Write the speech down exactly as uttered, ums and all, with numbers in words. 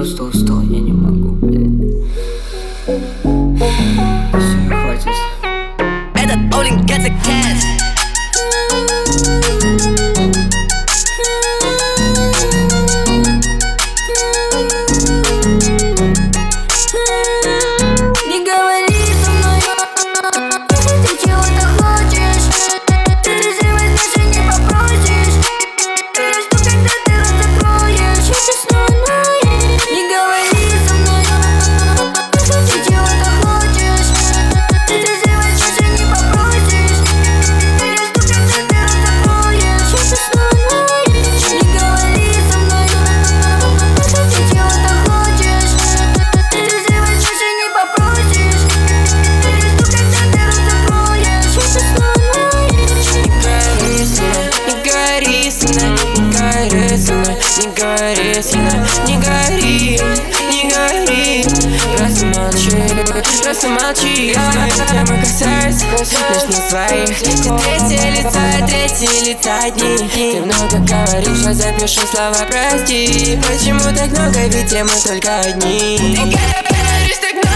просто устал, я не могу, блядь. Все, хватит. Этот Олин gets a cash. Не говори со мной, ты чего-то хочешь. Ты же возьмешь и не попросишь. Я жду, когда ты рот закроешь. Я снова ноешь. Не говори со мной, ты чего-то хочешь. Ты же возьмешь и не попросишь. Я жду, когда ты рот закроешь. Я снова ноешь. Не говори со мной, ты чего-то хочешь. Ты же возьмешь и не попросишь. Я жду, когда ты рот закроешь. Я снова ноешь. Не говори со мной, не говори со мной, не говори, не говори, не говори. Просто молчи, просто молчи. Я знаю, мы касаюсь лишь на своих. Ты третье лицо, третье лица одни. Ты много говоришь, я запишу слова прости. Почему так много, ведь мы только одни. Ты говоришь так много.